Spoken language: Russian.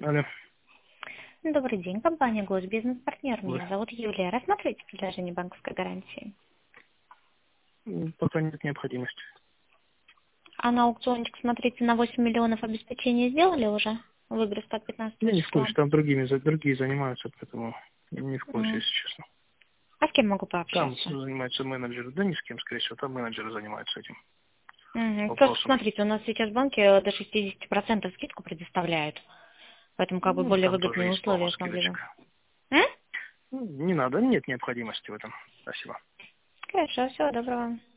Алло. Добрый день, компания Госбизнес-партнер. Ой. Меня зовут Юлия. Рассматриваете предложение банковской гарантии? Пока нет необходимости. А на аукциончик, смотрите, на 8 миллионов обеспечения сделали уже? В игры от 15 Я не в числа. курсе, там другие занимаются, поэтому я не в курсе, Мгм. если честно. А с кем могу Там пообщаться? занимаются менеджеры, да ни с кем, скорее всего, там менеджеры занимаются этим Просто вопросом. смотрите, у нас сейчас банки до 60% скидку предоставляют. Поэтому как бы Ну, более там тоже выгодные есть полно условия смогли скидочек. бы. М? Не надо, нет необходимости в этом. Спасибо. Хорошо, всего доброго.